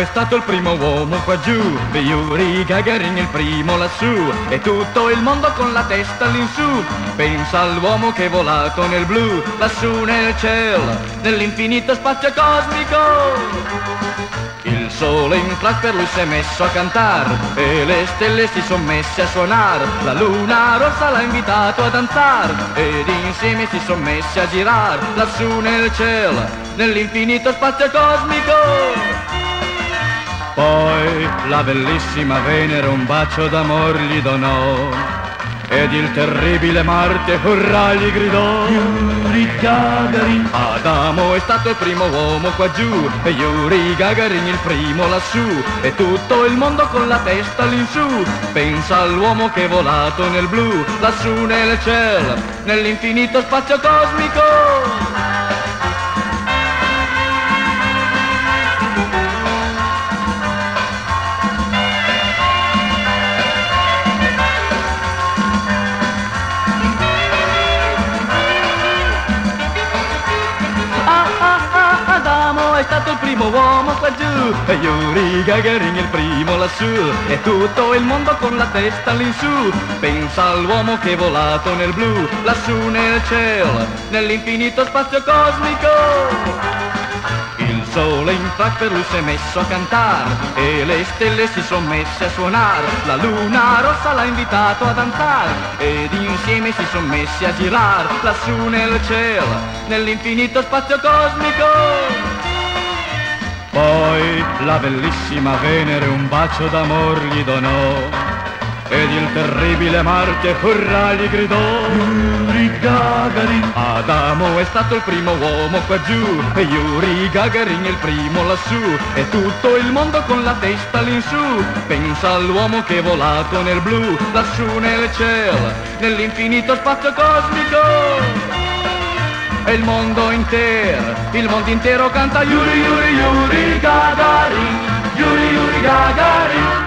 stato il primo uomo qua giù, Yuri Gagarin il primo lassù, e tutto il mondo con la testa all'insù. Pensa all'uomo che è volato nel blu, lassù nel cielo, nell'infinito spazio cosmico. Il sole in flash per lui si è messo a cantar e le stelle si son messe a suonar. La luna rossa l'ha invitato a danzar ed insieme si son messi a girar lassù nel cielo, nell'infinito spazio cosmico. Poi la bellissima Venere un bacio d'amor gli donò ed il terribile Marte urrà gli gridò. Yuri Gagarin, Adamo è stato il primo uomo qua giù e Yuri Gagarin il primo lassù, e tutto il mondo con la testa all'insù. Pensa all'uomo che è volato nel blu, lassù nel cielo, nell'infinito spazio cosmico. È stato il primo uomo qua giù e Yuri Gagarin il primo lassù, e tutto il mondo con la testa all'insù. Pensa all'uomo che è volato nel blu, lassù nel cielo, nell'infinito spazio cosmico. Il sole in flash per lui si è messo a cantar e le stelle si son messe a suonar. La luna rossa l'ha invitato a danzar ed insieme si son messi a girar lassù nel cielo, nell'infinito spazio cosmico. Poi la bellissima Venere un bacio d'amor gli donò ed il terribile Marte urrà gli gridò. Yuri Gagarin, Adamo è stato il primo uomo qua giù e Yuri Gagarin il primo lassù, e tutto il mondo con la testa all'insù. Pensa all'uomo che è volato nel blu, lassù nel cielo, nell'infinito spazio cosmico. E il mondo intero canta Yuri Yuri Yuri Gagarin, Yuri Yuri Gagarin.